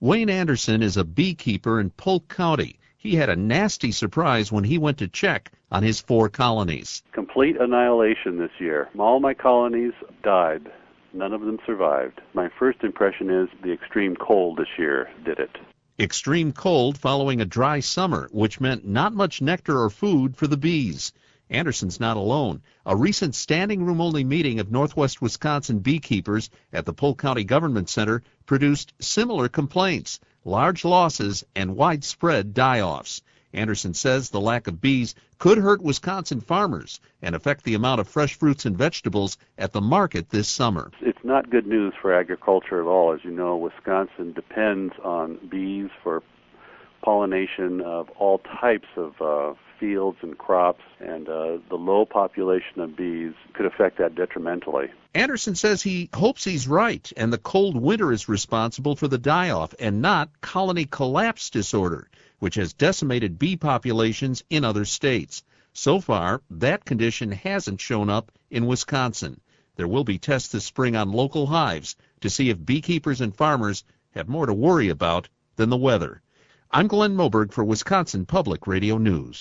Wayne Anderson is a beekeeper in Polk County. He had a nasty surprise when he went to check on his 4 colonies. Complete annihilation this year. All my colonies died. None of them survived. My first impression is the extreme cold this year did it. Extreme cold following a dry summer, which meant not much nectar or food for the bees. Anderson's not alone. A recent standing room only meeting of Northwest Wisconsin beekeepers at the Polk County Government Center produced similar complaints, large losses, and widespread die-offs. Anderson says the lack of bees could hurt Wisconsin farmers and affect the amount of fresh fruits and vegetables at the market this summer. It's not good news for agriculture at all. As you know, Wisconsin depends on bees for pollination of all types of fields and crops, and the low population of bees could affect that detrimentally. Anderson says he hopes he's right, and the cold winter is responsible for the die-off and not colony collapse disorder, which has decimated bee populations in other states. So far, that condition hasn't shown up in Wisconsin. There will be tests this spring on local hives to see if beekeepers and farmers have more to worry about than the weather. I'm Glenn Moberg for Wisconsin Public Radio News.